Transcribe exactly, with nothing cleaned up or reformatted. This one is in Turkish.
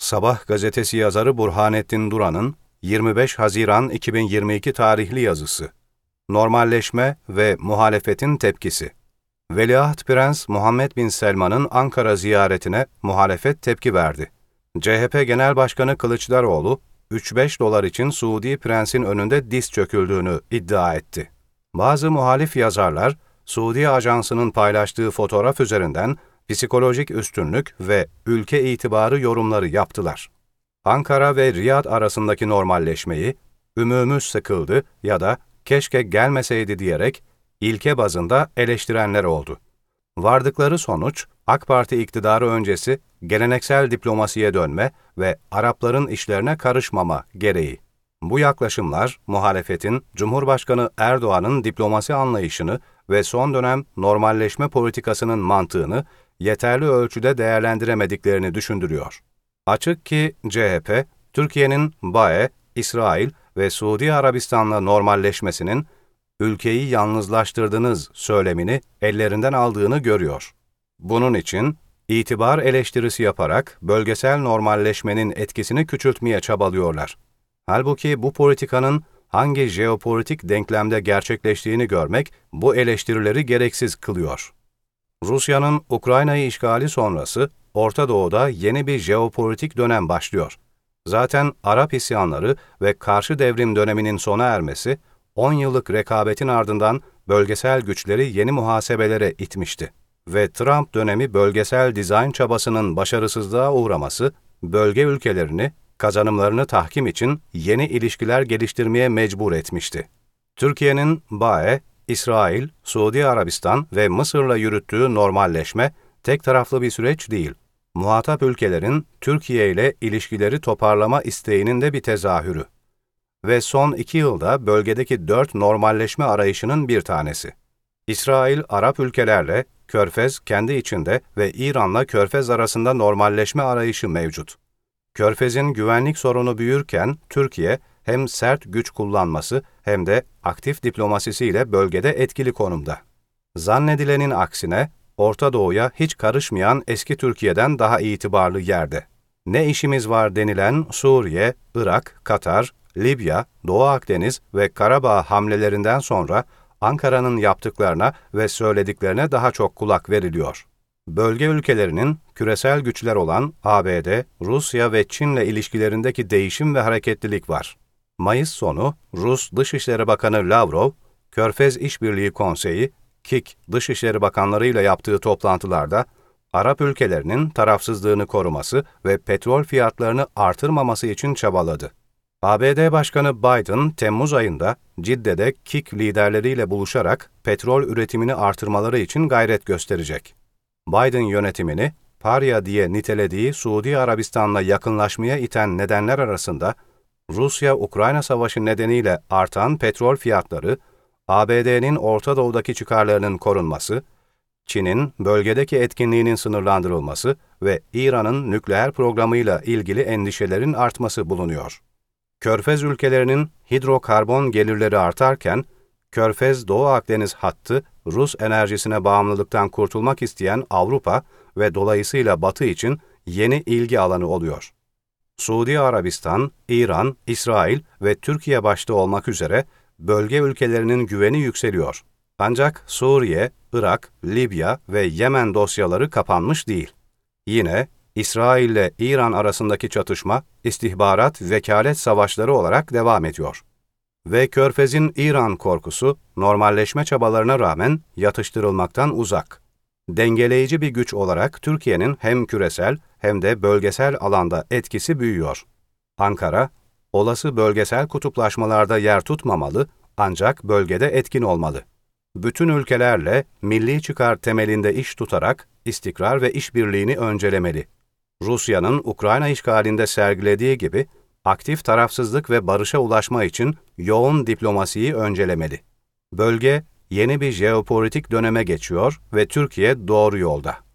Sabah gazetesi yazarı Burhanettin Duran'ın yirmi beş Haziran iki bin yirmi iki tarihli yazısı. Normalleşme ve muhalefetin tepkisi. Veliaht Prens Muhammed Bin Selman'ın Ankara ziyaretine muhalefet tepki verdi. C H P Genel Başkanı Kılıçdaroğlu, üç beş dolar için Suudi Prens'in önünde diz çöküldüğünü iddia etti. Bazı muhalif yazarlar, Suudi Ajansı'nın paylaştığı fotoğraf üzerinden psikolojik üstünlük ve ülke itibarı yorumları yaptılar. Ankara ve Riyad arasındaki normalleşmeyi, ümümüz sıkıldı ya da keşke gelmeseydi diyerek ilke bazında eleştirenler oldu. Vardıkları sonuç, AK Parti iktidarı öncesi geleneksel diplomasiye dönme ve Arapların işlerine karışmama gereği. Bu yaklaşımlar, muhalefetin Cumhurbaşkanı Erdoğan'ın diplomasi anlayışını ve son dönem normalleşme politikasının mantığını yeterli ölçüde değerlendiremediklerini düşündürüyor. Açık ki C H P, Türkiye'nin B A E, İsrail ve Suudi Arabistan'la normalleşmesinin ülkeyi yalnızlaştırdınız söylemini ellerinden aldığını görüyor. Bunun için itibar eleştirisi yaparak bölgesel normalleşmenin etkisini küçültmeye çabalıyorlar. Halbuki bu politikanın hangi jeopolitik denklemde gerçekleştiğini görmek bu eleştirileri gereksiz kılıyor. Rusya'nın Ukrayna'yı işgali sonrası Orta Doğu'da yeni bir jeopolitik dönem başlıyor. Zaten Arap isyanları ve karşı devrim döneminin sona ermesi, on yıllık rekabetin ardından bölgesel güçleri yeni muhasebelere itmişti. Ve Trump dönemi bölgesel dizayn çabasının başarısızlığa uğraması, bölge ülkelerini, kazanımlarını tahkim için yeni ilişkiler geliştirmeye mecbur etmişti. Türkiye'nin B A E, İsrail, Suudi Arabistan ve Mısır'la yürüttüğü normalleşme tek taraflı bir süreç değil. Muhatap ülkelerin Türkiye ile ilişkileri toparlama isteğinin de bir tezahürü. Ve son iki yılda bölgedeki dört normalleşme arayışının bir tanesi. İsrail, Arap ülkelerle, Körfez kendi içinde ve İran'la Körfez arasında normalleşme arayışı mevcut. Körfez'in güvenlik sorunu büyürken Türkiye hem sert güç kullanması hem de aktif diplomasisiyle bölgede etkili konumda. Zannedilenin aksine Orta Doğu'ya hiç karışmayan eski Türkiye'den daha itibarlı yerde. Ne işimiz var denilen Suriye, Irak, Katar, Libya, Doğu Akdeniz ve Karabağ hamlelerinden sonra Ankara'nın yaptıklarına ve söylediklerine daha çok kulak veriliyor. Bölge ülkelerinin küresel güçler olan A B D, Rusya ve Çin'le ilişkilerindeki değişim ve hareketlilik var. Mayıs sonu Rus Dışişleri Bakanı Lavrov, Körfez İşbirliği Konseyi, K İ K Dışişleri Bakanlarıyla yaptığı toplantılarda Arap ülkelerinin tarafsızlığını koruması ve petrol fiyatlarını artırmaması için çabaladı. A B D Başkanı Biden, Temmuz ayında Cidde'de K İ K liderleriyle buluşarak petrol üretimini artırmaları için gayret gösterecek. Biden yönetimini, parya diye nitelediği Suudi Arabistan'la yakınlaşmaya iten nedenler arasında, Rusya-Ukrayna savaşı nedeniyle artan petrol fiyatları, A B D'nin Orta Doğu'daki çıkarlarının korunması, Çin'in bölgedeki etkinliğinin sınırlandırılması ve İran'ın nükleer programıyla ilgili endişelerin artması bulunuyor. Körfez ülkelerinin hidrokarbon gelirleri artarken, Körfez-Doğu Akdeniz hattı, Rus enerjisine bağımlılıktan kurtulmak isteyen Avrupa ve dolayısıyla Batı için yeni ilgi alanı oluyor. Suudi Arabistan, İran, İsrail ve Türkiye başta olmak üzere bölge ülkelerinin güveni yükseliyor. Ancak Suriye, Irak, Libya ve Yemen dosyaları kapanmış değil. Yine İsrail ile İran arasındaki çatışma, istihbarat, vekalet savaşları olarak devam ediyor. Ve Körfez'in İran korkusu, normalleşme çabalarına rağmen yatıştırılmaktan uzak. Dengeleyici bir güç olarak Türkiye'nin hem küresel hem de bölgesel alanda etkisi büyüyor. Ankara, olası bölgesel kutuplaşmalarda yer tutmamalı ancak bölgede etkin olmalı. Bütün ülkelerle milli çıkar temelinde iş tutarak istikrar ve işbirliğini öncelemeli. Rusya'nın Ukrayna işgalinde sergilediği gibi aktif tarafsızlık ve barışa ulaşma için yoğun diplomasiyi öncelemeli. Bölge yeni bir jeopolitik döneme geçiyor ve Türkiye doğru yolda.